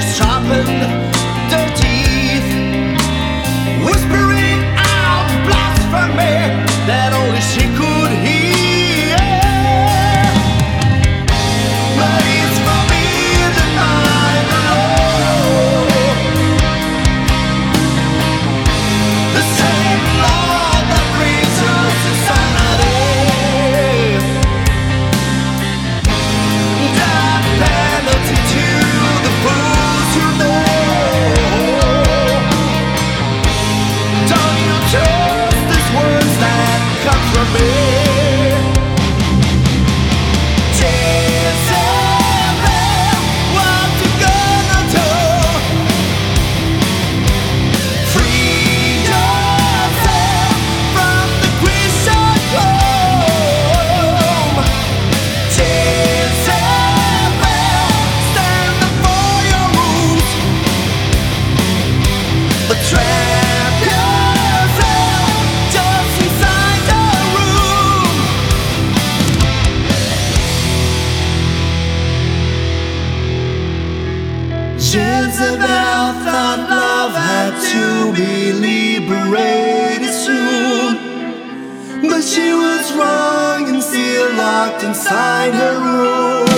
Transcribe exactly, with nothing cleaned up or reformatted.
always sharpened their teeth, whispering out blasphemy that only she could hear. But it's for me to find the Lord, the same Lord that brings us to sanity. That penalty to the fools who know. Don't you trust these words that come from me? Jezebel, what you gonna do? Free yourself from the Christian home. Jezebel, stand up for your rules, but trap yourself just inside the room. Jezebel thought love had to be liberated soon, but she was wrong and still locked inside her room.